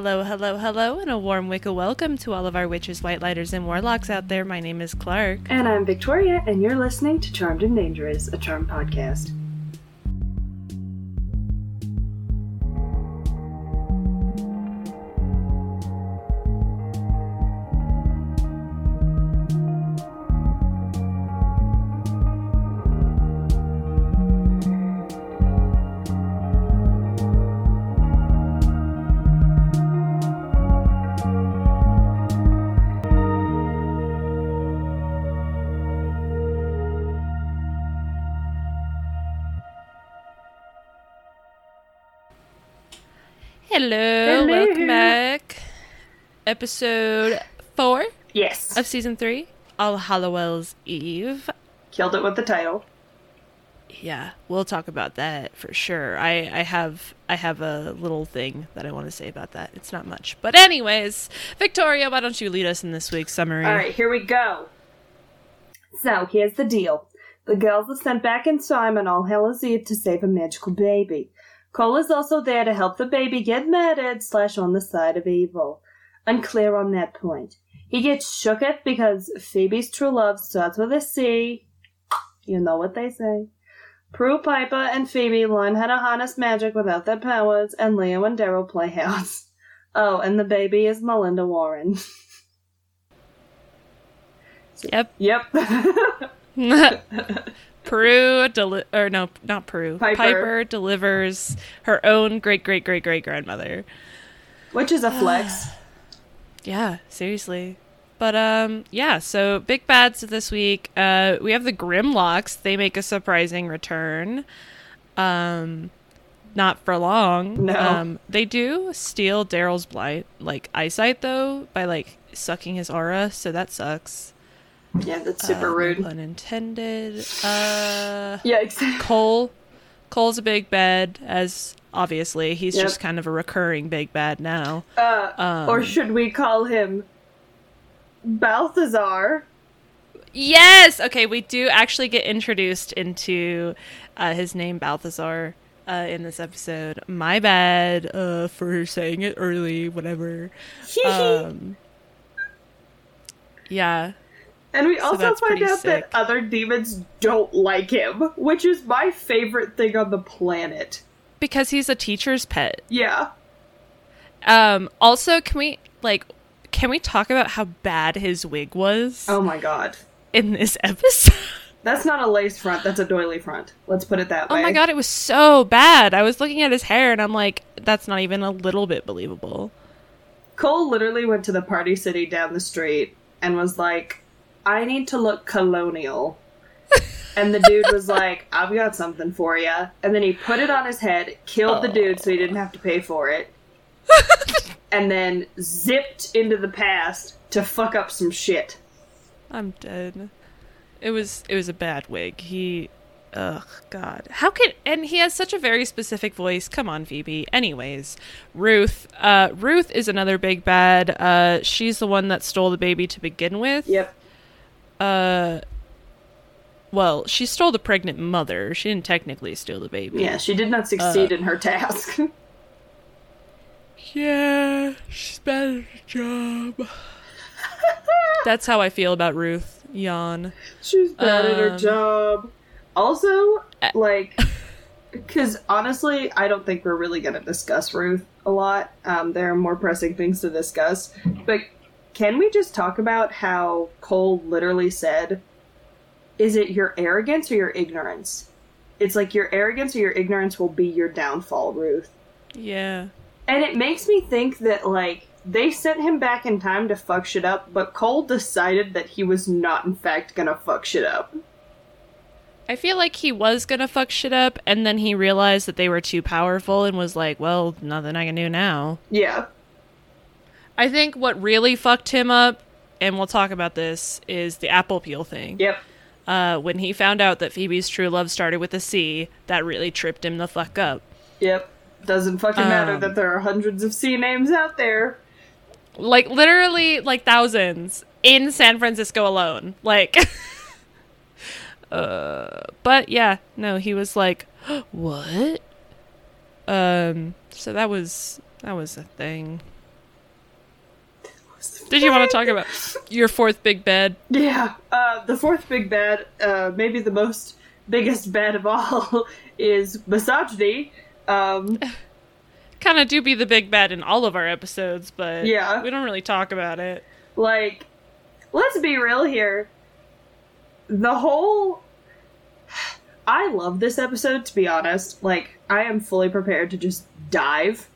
Hello, hello, hello, and a warm Wicca welcome to all of our witches, white lighters, and warlocks out there. My name is Clark. And I'm Victoria, and you're listening to Charmed and Dangerous, a Charm podcast. Hello, welcome back. Episode 4 Yes. of Season 3, All Hallowell's Eve. Killed it with the title. Yeah, we'll talk about that for sure. I have a little thing that I want to say about that. It's not much. But anyways, Victoria, why don't you lead us in this week's summary? Alright, here we go. So, here's the deal. The girls are sent back in time on All Hallows Eve to save a magical baby. Cole is also there to help the baby get murdered / on the side of evil. Unclear on that point. He gets shooketh because Phoebe's true love starts with a C. You know what they say. Prue, Piper, and Phoebe learn how to harness magic without their powers, and Leo and Daryl play house. Oh, and the baby is Melinda Warren. Yep. Prue, not Prue. Piper delivers her own great-great-great-great-grandmother. Which is a flex. Yeah, seriously. But, yeah, so big bads this week. We have the Grimlocks. They make a surprising return. Not for long. No. They do steal Daryl's eyesight, though, by, sucking his aura, so that sucks. Yeah, that's super rude. Pun intended. Yeah, exactly. Cole's a big bad, as obviously he's just kind of a recurring big bad now. Or should we call him Balthazar? Yes! Okay, we do actually get introduced into his name, Balthazar, in this episode. My bad for saying it early, whatever. Yeah. And we also find out that other demons don't like him, which is my favorite thing on the planet. Because he's a teacher's pet. Yeah. Also, can we talk about how bad his wig was? Oh my god. In this episode? That's not a lace front, that's a doily front. Let's put it that way. Oh my god, it was so bad. I was looking at his hair and I'm like, that's not even a little bit believable. Cole literally went to the Party City down the street and was like, I need to look colonial. And the dude was like, I've got something for you. And then he put it on his head, killed the dude so he didn't have to pay for it. And then zipped into the past to fuck up some shit. I'm dead. It was a bad wig. Ugh, God. And he has such a very specific voice. Come on, Phoebe. Anyways, Ruth. Ruth is another big bad. She's the one that stole the baby to begin with. Yep. Well, she stole the pregnant mother. She didn't technically steal the baby. Yeah, she did not succeed in her task. Yeah, she's bad at her job. That's how I feel about Ruth. Yawn. She's bad at her job. Also, because honestly, I don't think we're really going to discuss Ruth a lot. There are more pressing things to discuss. But can we just talk about how Cole literally said, is it your arrogance or your ignorance? It's like your arrogance or your ignorance will be your downfall, Ruth. Yeah. And it makes me think that, they sent him back in time to fuck shit up, but Cole decided that he was not, in fact, gonna fuck shit up. I feel like he was gonna fuck shit up, and then he realized that they were too powerful and was like, well, nothing I can do now. Yeah. I think what really fucked him up, and we'll talk about this, is the apple peel thing. Yep. When he found out that Phoebe's true love started with a C, that really tripped him the fuck up. Yep. Doesn't fucking matter that there are hundreds of C names out there. Literally, thousands in San Francisco alone. But yeah, no, he was like, what? So that was a thing. Did you want to talk about your fourth big bad? Yeah, the fourth big bad, maybe the biggest bad of all, is misogyny. Kind of do be the big bad in all of our episodes, but yeah, we don't really talk about it. Like, let's be real here. I love this episode, to be honest. Like, I am fully prepared to just dive.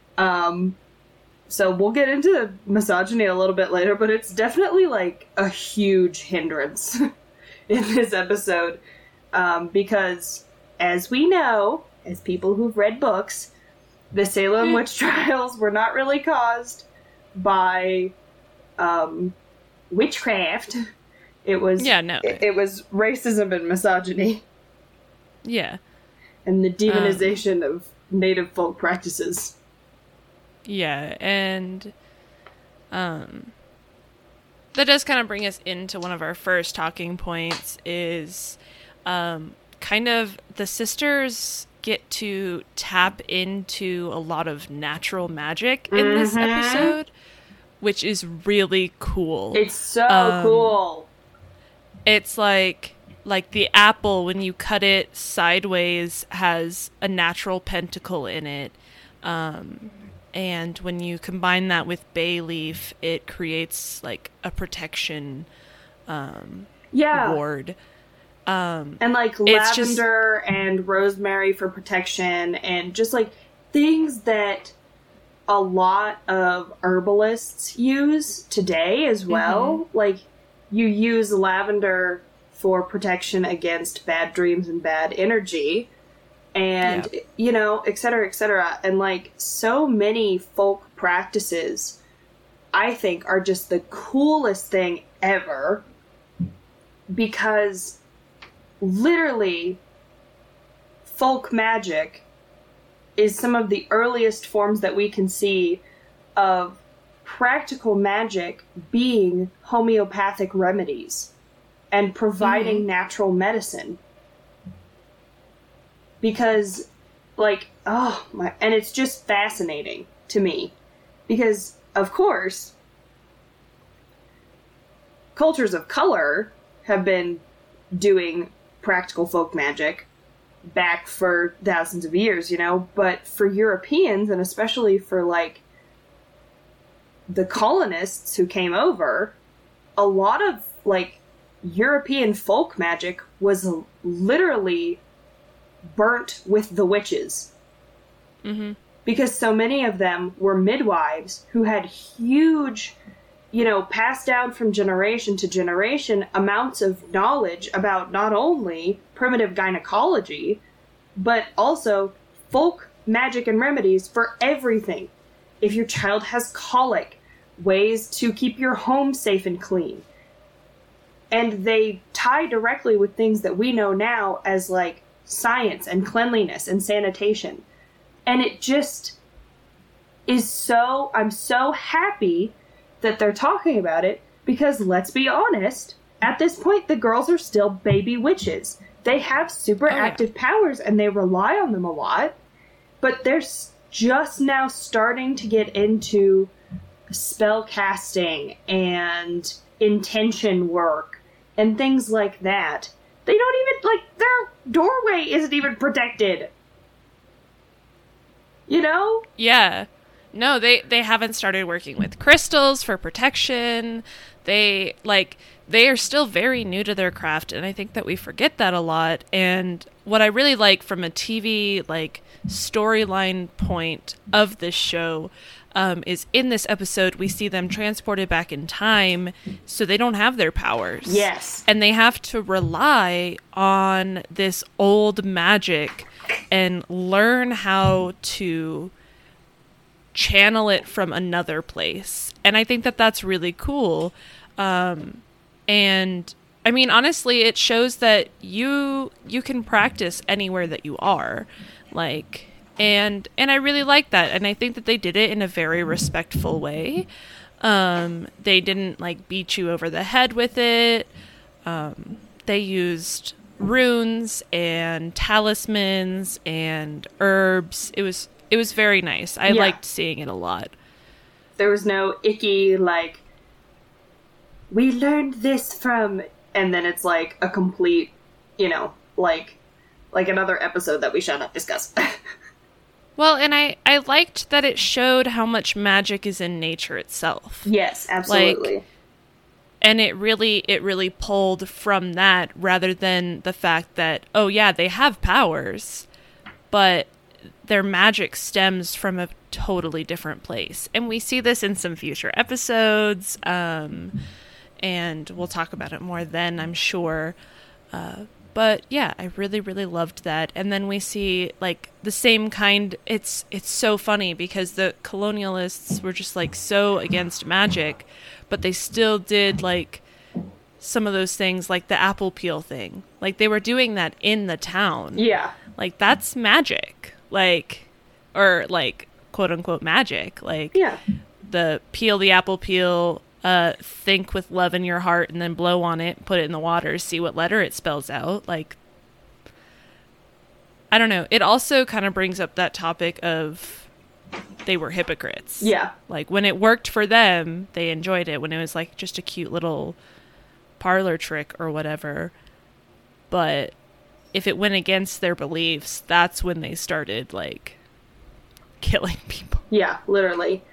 So we'll get into misogyny a little bit later, but it's definitely, like, a huge hindrance in this episode. Because, as we know, as people who've read books, the Salem witch trials were not really caused by, witchcraft. It was... Yeah, no. It was racism and misogyny. Yeah. And the demonization of native folk practices. Yeah, and that does kind of bring us into one of our first talking points is kind of the sisters get to tap into a lot of natural magic in this episode, which is really cool. It's so cool. It's like the apple, when you cut it sideways, has a natural pentacle in it. And when you combine that with bay leaf, it creates like a protection ward. And like lavender and rosemary for protection, and just like things that a lot of herbalists use today as well. Like, you use lavender for protection against bad dreams and bad energy, and, you know, et cetera, et cetera. And, like, so many folk practices, I think, are just the coolest thing ever, because literally folk magic is some of the earliest forms that we can see of practical magic being homeopathic remedies and providing natural medicine. Because, like, oh my, and it's just fascinating to me. Because, of course, cultures of color have been doing practical folk magic back for thousands of years, you know? But for Europeans, and especially for, like, the colonists who came over, a lot of, like, European folk magic was literally burnt with the witches. Because so many of them were midwives who had huge, you know, passed down from generation to generation amounts of knowledge about not only primitive gynecology, but also folk magic and remedies for everything. If your child has colic, ways to keep your home safe and clean. And they tie directly with things that we know now as, like, science and cleanliness and sanitation. And it just is so... I'm so happy that they're talking about it, because, let's be honest, at this point, the girls are still baby witches. They have super active powers, and they rely on them a lot. But they're just now starting to get into spell casting and intention work and things like that. They don't even, like, their doorway isn't even protected. You know? Yeah. No, they haven't started working with crystals for protection. They are still very new to their craft, and I think that we forget that a lot. And what I really like from a TV, like, storyline point of this show is in this episode we see them transported back in time, so they don't have their powers. Yes. And they have to rely on this old magic and learn how to channel it from another place. And I think that that's really cool. And I mean, honestly, it shows that you can practice anywhere that you are. Like, and I really like that. And I think that they did it in a very respectful way. They didn't, like, beat you over the head with it. They used runes and talismans and herbs. It was very nice. I liked seeing it a lot. There was no icky, like, we learned this from, and then it's like a complete, like another episode that we shall not discuss. Well, and I liked that it showed how much magic is in nature itself. Yes, absolutely. Like, and it really pulled from that rather than the fact that, oh yeah, they have powers, but their magic stems from a totally different place. And we see this in some future episodes, and we'll talk about it more then, I'm sure. But yeah, I really loved that. And then we see like the same kind. It's so funny because the colonialists were just like so against magic, but they still did like some of those things, like the apple peel thing. Like they were doing that in the town. Yeah. Like that's magic. Like, or like quote unquote magic. Like yeah. The apple peel, think with love in your heart and then blow on it, put it in the water, see what letter it spells out. Like, I don't know. It also kind of brings up that topic of they were hypocrites. Yeah. Like when it worked for them, they enjoyed it. When it was like just a cute little parlor trick or whatever. But if it went against their beliefs, that's when they started like killing people. Yeah, literally.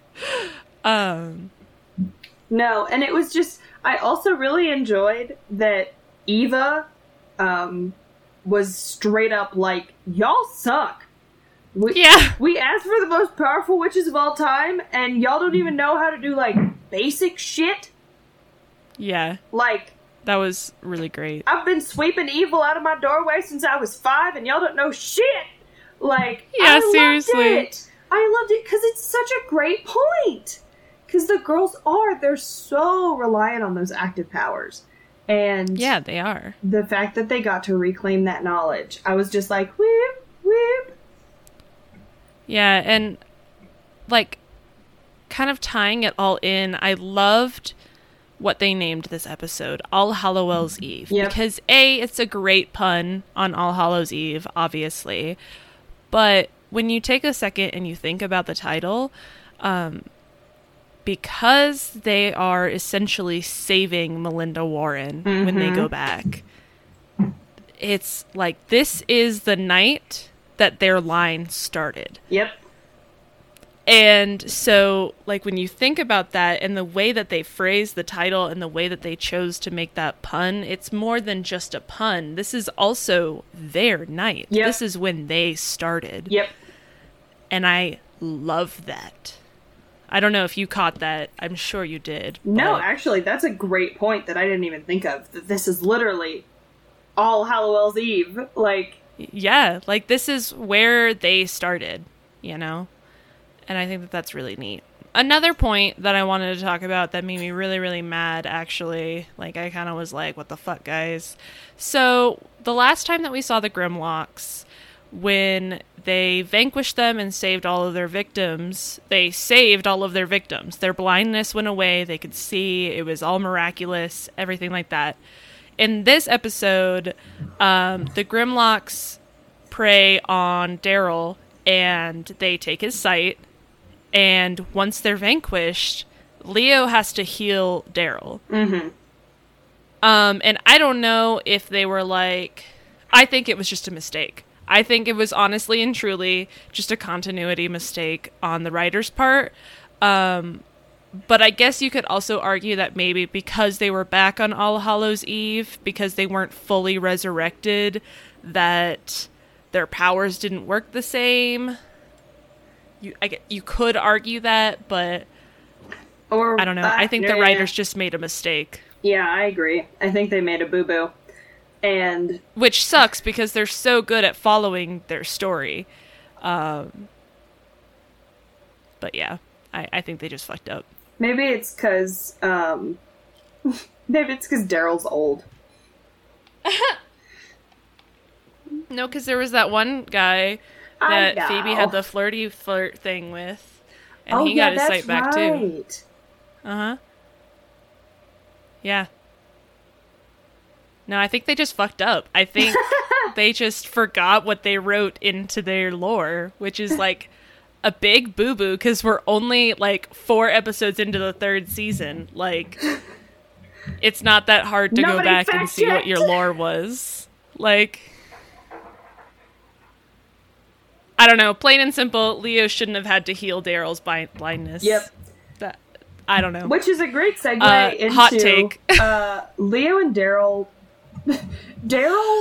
No, and it was just, I also really enjoyed that Eva was straight up like, y'all suck. We asked for the most powerful witches of all time, and y'all don't even know how to do, like, basic shit. Yeah. Like, that was really great. I've been sweeping evil out of my doorway since I was 5, and y'all don't know shit. Like, yeah, seriously. I loved it because it's such a great point. Because the girls they're so reliant on those active powers. And yeah, they are. The fact that they got to reclaim that knowledge, I was just like, whoop, whoop. Yeah, and like kind of tying it all in, I loved what they named this episode, All Hallows Eve. Yep. Because it's a great pun on All Hallows Eve, obviously. But when you take a second and you think about the title, because they are essentially saving Melinda Warren when they go back, it's like this is the night that their line started. Yep. And so, like, when you think about that and the way that they phrased the title and the way that they chose to make that pun, it's more than just a pun. This is also their night. Yep. This is when they started. Yep. And I love that. I don't know if you caught that. I'm sure you did. No, actually, that's a great point that I didn't even think of. That this is literally All Hallows Eve. Like, yeah, like this is where they started, you know? And I think that that's really neat. Another point that I wanted to talk about that made me really mad, actually. Like, I kind of was like, what the fuck, guys? So, the last time that we saw the Grimlocks, when they vanquished them and saved all of their victims, Their blindness went away. They could see. It was all miraculous. Everything like that. In this episode, the Grimlocks prey on Daryl, and they take his sight. And once they're vanquished, Leo has to heal Daryl. Mm-hmm. And I don't know if they were like... I think it was just a mistake. I think it was honestly and truly just a continuity mistake on the writer's part. But I guess you could also argue that maybe because they were back on All Hallows Eve, because they weren't fully resurrected, that their powers didn't work the same. You could argue that, but I don't know. I think the writers just made a mistake. Yeah, I agree. I think they made a boo-boo. And which sucks because they're so good at following their story. But yeah, I think they just fucked up. Maybe it's because Daryl's old. No, because there was that one guy that Phoebe had the flirt thing with, and he got his sight back too. Uh-huh. Yeah. No, I think they just fucked up. I think they just forgot what they wrote into their lore, which is like a big boo-boo because we're only like 4 episodes into the 3rd season. Like, it's not that hard to go Nobody back and see what fact-checked. your lore was. Like, I don't know. Plain and simple, Leo shouldn't have had to heal Daryl's blindness. Yep. That, I don't know. Which is a great segue into hot take. Leo and Daryl. Daryl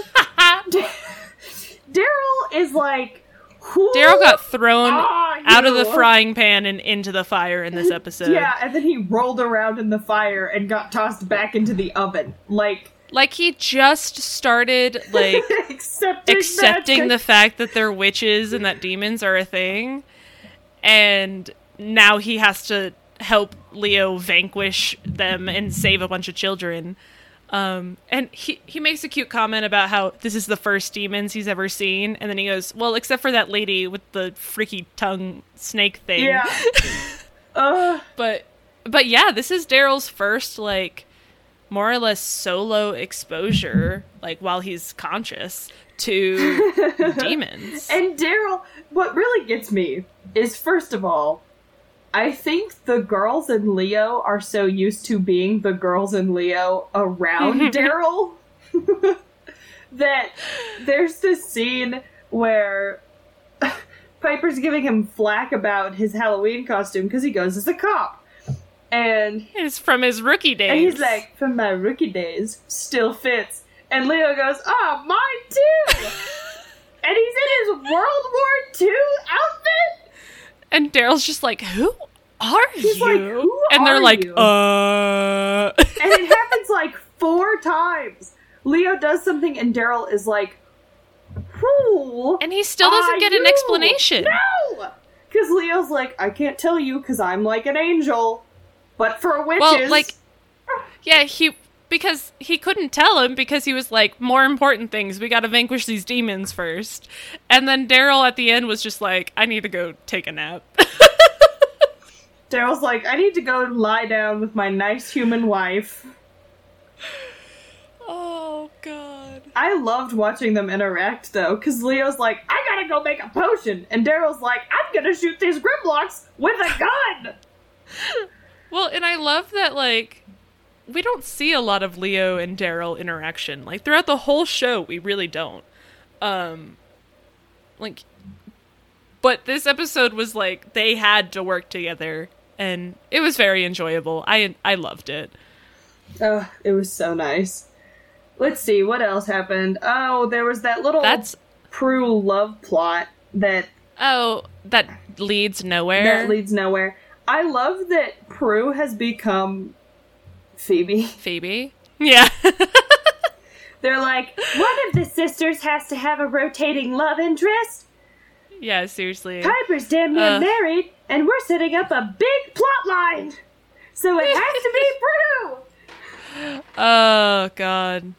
is like, who Daryl got thrown are out of the you? frying pan and into the fire in this episode. Yeah, and then he rolled around in the fire and got tossed back into the oven. Like he just started, like, accepting the fact that they're witches and that demons are a thing. And now he has to help Leo vanquish them and save a bunch of children. And he makes a cute comment about how this is the first demons he's ever seen. And then he goes, well, except for that lady with the freaky tongue snake thing. Yeah. But yeah, this is Daryl's first, like, more or less solo exposure, like, while he's conscious, to demons. And Daryl, what really gets me is, first of all, I think the girls in Leo are so used to being the girls in Leo around Daryl that there's this scene where Piper's giving him flack about his Halloween costume because he goes as a cop. And it's from his rookie days. And he's like, from my rookie days, still fits. And Leo goes, oh, mine too! And he's in his World War II outfit? And Daryl's just like, who are He's you? like, who and they're are like, you? And it happens like 4 times. Leo does something and Daryl is like, who And he still doesn't get an you? explanation. No! Because Leo's like, I can't tell you because I'm like an angel. But for witches... Well, like, yeah, because he couldn't tell him because he was like, more important things. We gotta vanquish these demons first. And then Daryl at the end was just like, I need to go take a nap. Daryl's like, I need to go lie down with my nice human wife. Oh, God. I loved watching them interact, though, because Leo's like, I gotta go make a potion. And Daryl's like, I'm gonna shoot these Grimlocks with a gun! Well, and I love that, like, we don't see a lot of Leo and Daryl interaction. Like, throughout the whole show, we really don't. Like, but this episode was like, they had to work together, and it was very enjoyable. I loved it. Oh, it was so nice. Let's see, what else happened? Oh, there was that little Prue love plot that... Oh, that leads nowhere? That leads nowhere. I love that Prue has become Phoebe. Phoebe? Yeah. They're like, one of the sisters has to have a rotating love interest. Yeah, seriously. Piper's damn near married, and we're setting up a big plot line. So it has to be Prue. Oh, God.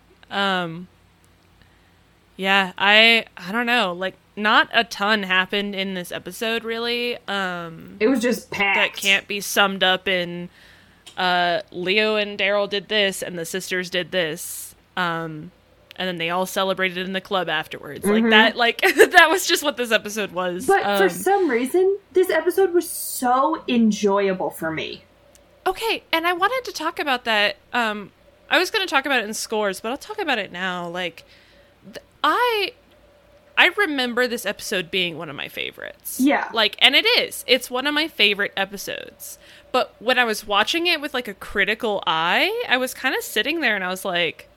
Yeah, I don't know. Like, not a ton happened in this episode, really. It was just packed. That can't be summed up in Leo and Daryl did this, and the sisters did this. And then they all celebrated in the club afterwards. Mm-hmm. Like, that was just what this episode was. But for some reason, this episode was so enjoyable for me. Okay, and I wanted to talk about that. I was going to talk about it in scores, but I'll talk about it now. Like, I remember this episode being one of my favorites. Yeah. Like, and it is. It's one of my favorite episodes. But when I was watching it with, like, a critical eye, I was kind of sitting there and I was like,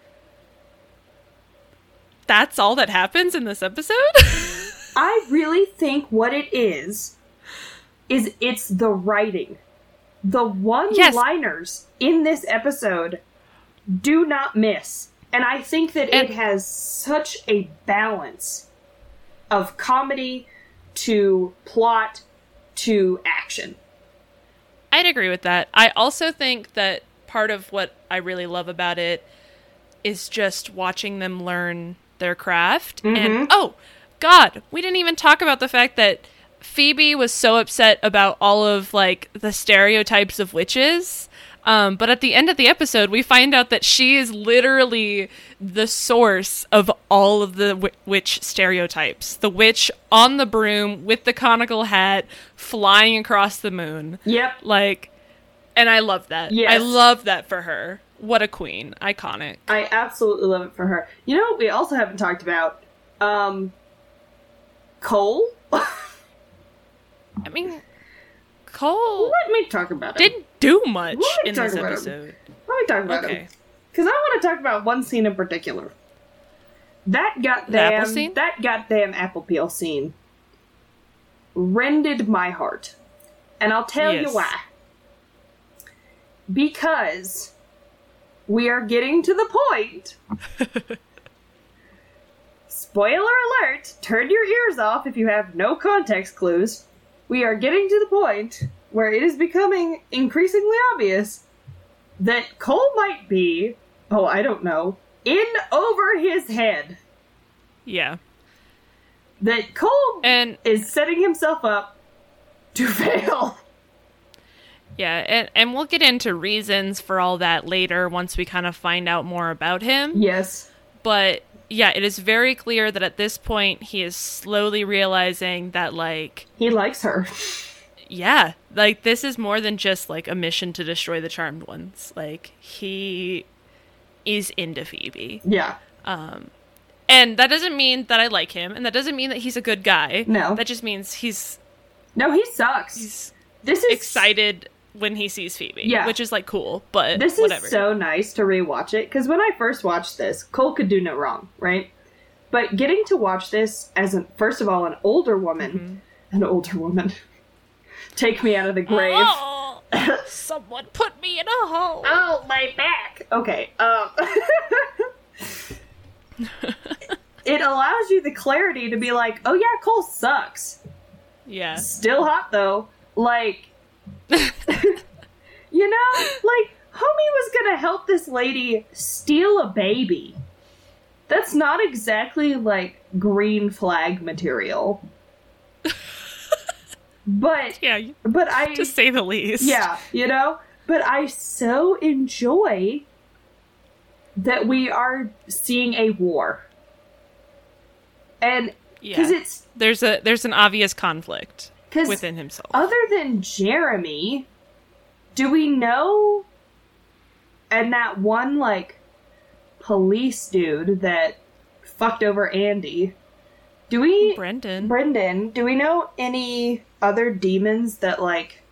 that's all that happens in this episode? I really think what it is it's the writing. The one-liners in this episode do not miss. And I think that it has such a balance of comedy to plot to action. I'd agree with that. I also think that part of what I really love about it is just watching them learn their craft. Mm-hmm. And, oh, God, we didn't even talk about the fact that Phoebe was so upset about all of, like, the stereotypes of witches. But at the end of the episode, we find out that she is literally the source of all of the witch stereotypes. The witch on the broom with the conical hat flying across the moon. Yep. Like, and I love that. Yes. I love that for her. what a queen. Iconic. I absolutely love it for her. You know what we also haven't talked about? Cole? I mean, Cole Let me talk about him. didn't do much Let me in talk this about him. episode. Let me talk about him. Okay. Because I want to talk about one scene in particular. That The apple scene? goddamn apple peel scene rended my heart. And I'll tell you Yes. why. Because we are getting to the point. Spoiler alert, turn your ears off if you have no context clues. We are getting to the point where it is becoming increasingly obvious that Cole might be, oh, I don't know, in over his head. Yeah. That Cole And is setting himself up to fail. yeah, and we'll get into reasons for all that later once we kind of find out more about him. Yes. But yeah, it is very clear that at this point he is slowly realizing that, like, He likes her. yeah, like, this is more than just, like, a mission to destroy the Charmed Ones. Like, he is into Phoebe. Yeah. And that doesn't mean that I like him, and that doesn't mean that he's a good guy. No. That just means he's No, he sucks. This is excited when he sees Phoebe. Yeah. Which is, like, cool, but This whatever. is so nice to rewatch it, because when I first watched this, Cole could do no wrong, right? But getting to watch this as, first of all, an older woman, take me out of the grave. Oh, someone put me in a hole. Oh, my back! Okay, it allows you the clarity to be like, oh yeah, Cole sucks. Yeah. Still hot, though. Like, you know, like, homie was gonna help this lady steal a baby. That's not exactly, like, green flag material. But, Yeah, I, to say the least. yeah, you know? But I so enjoy that we are seeing a war. And, because Yeah. it's, There's an obvious conflict 'cause within himself. other than Jeremy, do we know, and that one, like, police dude that fucked over Andy, Brendan, do we know any other demons that, like,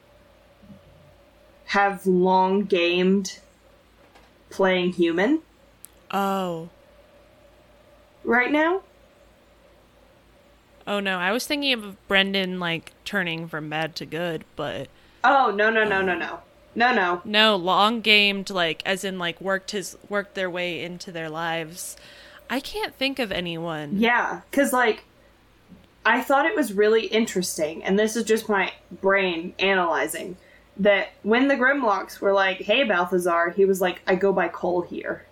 have long gamed playing human Oh. right now? Oh no, I was thinking of Brendan, like, turning from bad to good, but Oh, no. no, long gamed, like, as in, like, worked their way into their lives. I can't think of anyone. Yeah, because, like, I thought it was really interesting, and this is just my brain analyzing, that when the Grimlocks were like, hey, Balthazar, he was like, I go by Cole here.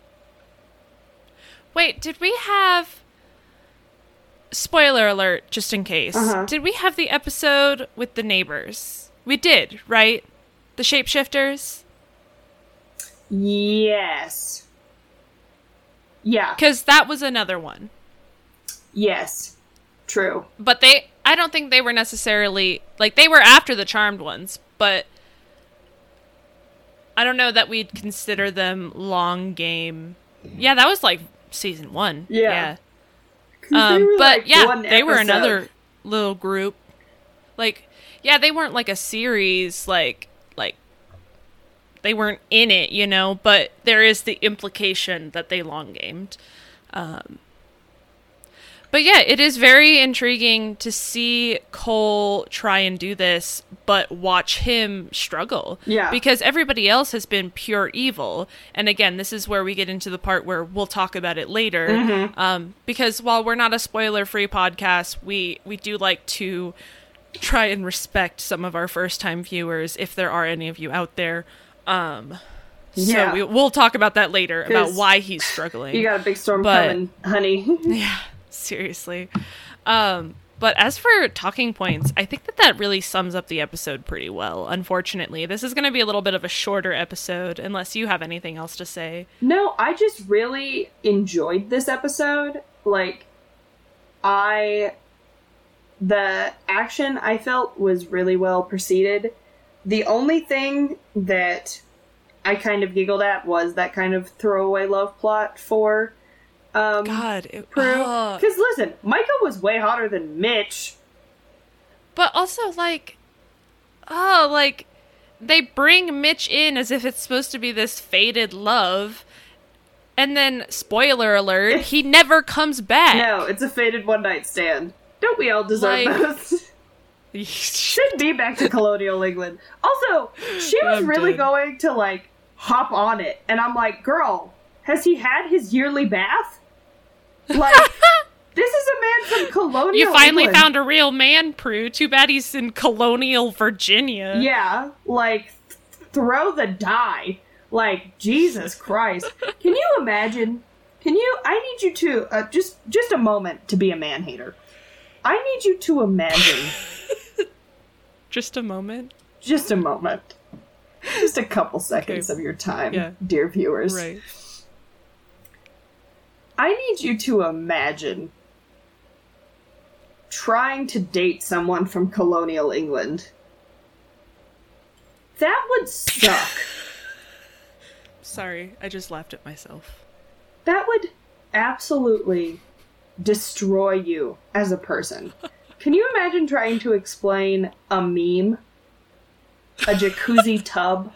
Wait, did we have... Spoiler alert, just in case. Uh-huh. Did we have the episode with the neighbors? We did, right? The shapeshifters? Yes. Yeah. Because that was another one. Yes. True. But I don't think they were necessarily, like, they were after the Charmed Ones, but I don't know that we'd consider them long game. Yeah, that was, like, season 1. Yeah. But, like, yeah, one they were episode. another little group. Like, yeah, they weren't, like, a series, like, they weren't in it, you know, but there is the implication that they long gamed. But yeah, it is very intriguing to see Cole try and do this, but watch him struggle. Yeah. Because everybody else has been pure evil. And again, this is where we get into the part where we'll talk about it later. Mm-hmm. Because while we're not a spoiler-free podcast, we do like to try and respect some of our first-time viewers, if there are any of you out there. Yeah. So we'll talk about that later, about 'Cause why he's struggling. You got a big storm But- coming, honey. Yeah, seriously. But as for talking points, I think that really sums up the episode pretty well, unfortunately. This is going to be a little bit of a shorter episode, unless you have anything else to say. No, I just really enjoyed this episode. Like, the action I felt was really well proceeded. The only thing that I kind of giggled at was that kind of throwaway love plot for Prue. Because listen, Micah was way hotter than Mitch. But also, like, they bring Mitch in as if it's supposed to be this fated love. And then, spoiler alert, he never comes back. No, it's a fated one-night stand. Don't we all deserve those? Send me back to colonial England. Also, she was really going to, like, hop on it. And I'm like, girl, has he had his yearly bath? Like, this is a man from colonial You finally England. found a real man, Prue. Too bad he's in colonial Virginia. Yeah, like, throw the die. Like, Jesus Christ. Can you imagine? I need you to, just a moment to be a man-hater. I need you to imagine. Just a moment? Just a moment. Just a couple seconds of your time, dear viewers. Right. I need you to imagine trying to date someone from colonial England. That would suck. Sorry, I just laughed at myself. That would absolutely destroy you as a person. Can you imagine trying to explain a meme, a jacuzzi tub,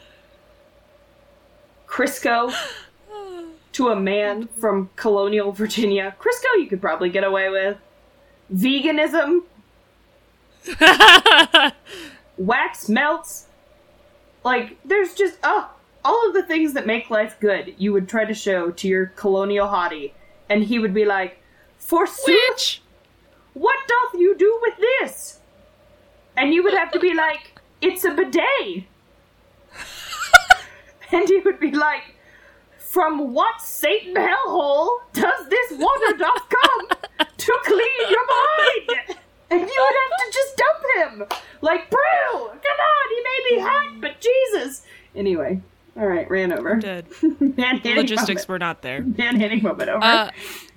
Crisco, to a man from colonial Virginia? Crisco you could probably get away with. Veganism. Wax melts. Like, there's just, all of the things that make life good you would try to show to your colonial hottie. And he would be like, forsooth, what doth you do with this? And you would have to be like, it's a bidet. And he would be like, from what Satan hellhole does this water doth come to clean your mind? And you would have to just dump him. Like, Brew, come on, he may be hot, but Jesus. Anyway, all right, ran over. I'm dead. Logistics were not there. Man-hitting moment over.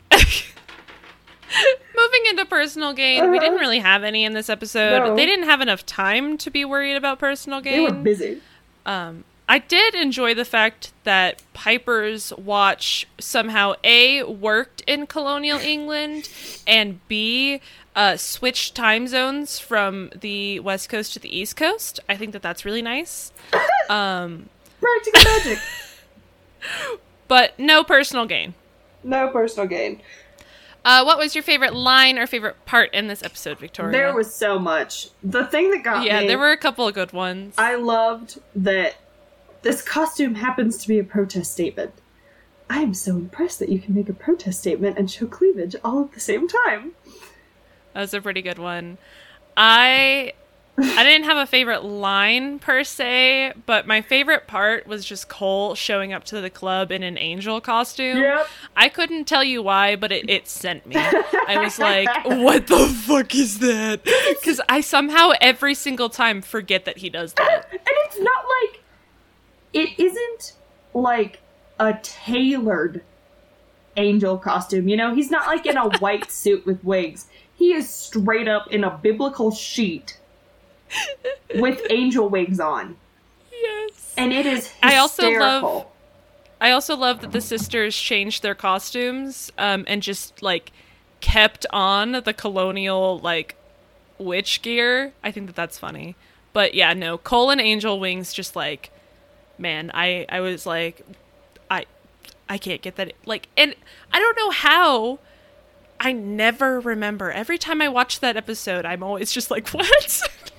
Moving into personal gain, we didn't really have any in this episode. No. They didn't have enough time to be worried about personal gain. They were busy. I did enjoy the fact that Piper's watch somehow A, worked in colonial England, and B, switched time zones from the West Coast to the East Coast. I think that that's really nice. Practical magic. But no personal gain. No personal gain. What was your favorite line or favorite part in this episode, Victoria? There was so much. The thing that got me... Yeah, there were a couple of good ones. I loved that this costume happens to be a protest statement. I am so impressed that you can make a protest statement and show cleavage all at the same time. That was a pretty good one. I didn't have a favorite line per se, but my favorite part was just Cole showing up to the club in an angel costume. Yep. I couldn't tell you why, but it sent me. I was like, what the fuck is that? Because I somehow every single time forget that he does that. And it's not like... It isn't like a tailored angel costume, you know? He's not like in a white suit with wigs. He is straight up in a biblical sheet with angel wigs on. Yes. And it is hysterical. I also love that the sisters changed their costumes and just, like, kept on the colonial, like, witch gear. I think that that's funny. But, yeah, no, Cole and Angel Wings just, like, man, I was like, I can't get that. Like, and I don't know how... I never remember. Every time I watch that episode, I'm always just like, what?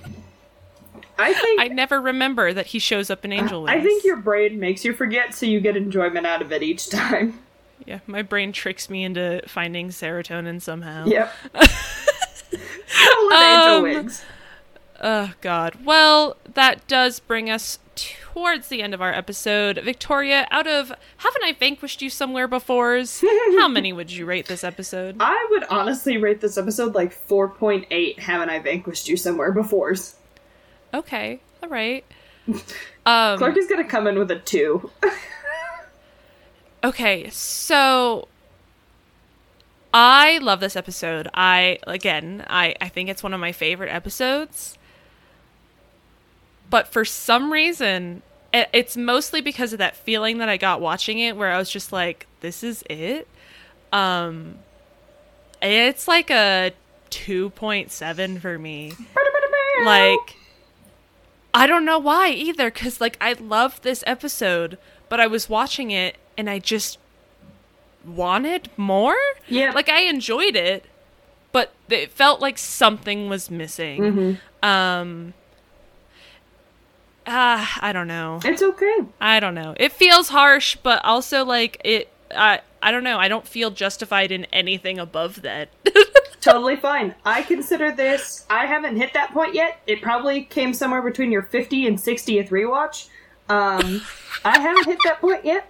I never remember that he shows up in Angel Wings. I think your brain makes you forget, so you get enjoyment out of it each time. Yeah, my brain tricks me into finding serotonin somehow. Yep. Angel Wigs. Oh, God. Well, that does bring us towards the end of our episode. Victoria, out of Haven't I Vanquished You Somewhere Befores, how many would you rate this episode? I would honestly rate this episode like 4.8 Haven't I Vanquished You Somewhere Befores. Okay, all right. Clark is going to come in with a 2. Okay, so... I love this episode. I think it's one of my favorite episodes. But for some reason, it's mostly because of that feeling that I got watching it, where I was just like, this is it. It's like a 2.7 for me. Like, I don't know why either, because like I loved this episode, but I was watching it and I just wanted more. Yeah, like I enjoyed it, but it felt like something was missing. I don't know. It's okay. I don't know. It feels harsh, but also like it. I don't know. I don't feel justified in anything above that. Totally fine. I consider this. I haven't hit that point yet. It probably came somewhere between your 50 and 60th rewatch. I haven't hit that point yet.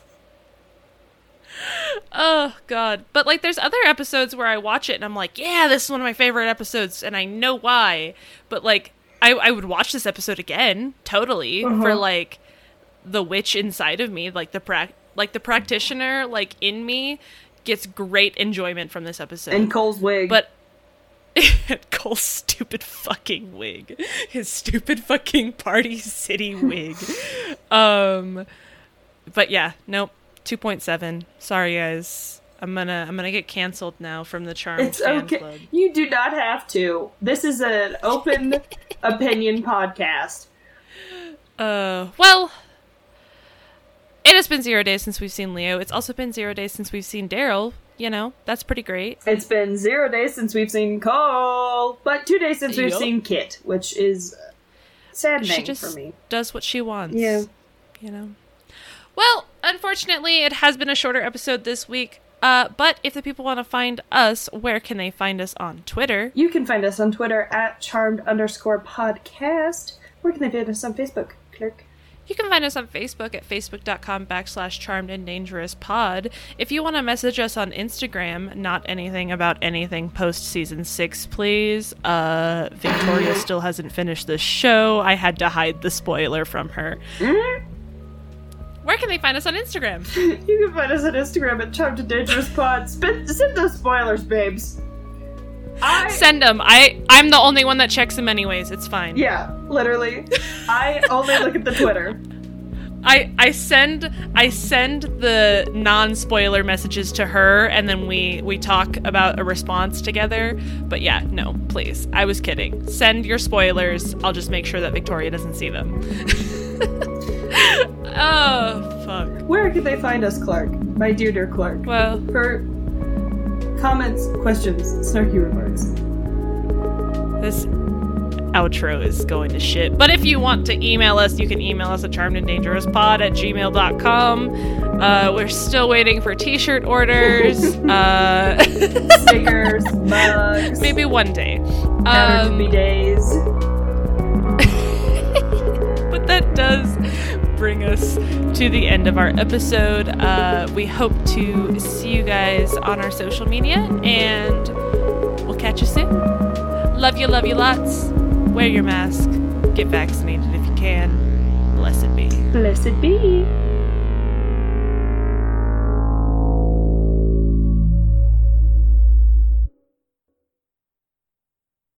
Oh God. But like there's other episodes where I watch it and I'm like, yeah, this is one of my favorite episodes and I know why. But like I would watch this episode again, totally, for like the witch inside of me, like the practitioner like in me gets great enjoyment from this episode. And Cole's wig. But Cole's stupid fucking wig. His stupid fucking Party City wig. But yeah, nope. 2.7. Sorry guys. I'm gonna get canceled now from the Charmed fan club. You do not have to. This is an open opinion podcast. Well, it has been 0 days since we've seen Leo. It's also been 0 days since we've seen Daryl. You know, that's pretty great. It's been 0 days since we've seen Cole, but 2 days since we've seen Kit, which is saddening she just for me. Does what she wants. Yeah. You know. Well, unfortunately, it has been a shorter episode this week. But if the people want to find us, where can they find us on Twitter? You can find us on Twitter at charmed_podcast. Where can they find us on Facebook, Clerk? You can find us on Facebook at facebook.com/charmedanddangerouspod. If you want to message us on Instagram, not anything about anything post season 6, please. Victoria still hasn't finished the show. I had to hide the spoiler from her. Where can they find us on Instagram? You can find us on Instagram at Charmed and Dangerous Pod. Send those spoilers, babes. Send them. I'm the only one that checks them anyways. It's fine. Yeah, literally. I only look at the Twitter. I send the non-spoiler messages to her, and then we talk about a response together. But yeah, no, please. I was kidding. Send your spoilers. I'll just make sure that Victoria doesn't see them. Oh, fuck. Where can they find us, Clark? My dear Clark. Well, for comments, questions, snarky remarks. This outro is going to shit. But if you want to email us, you can email us at charmedanddangerouspod@gmail.com. We're still waiting for t-shirt orders. Stickers, mugs. Maybe one day. Be days. But that does bring us to the end of our episode. We hope to see you guys on our social media, and we'll catch you soon. Love you lots. Wear your mask. Get vaccinated if you can. Blessed be. Blessed be.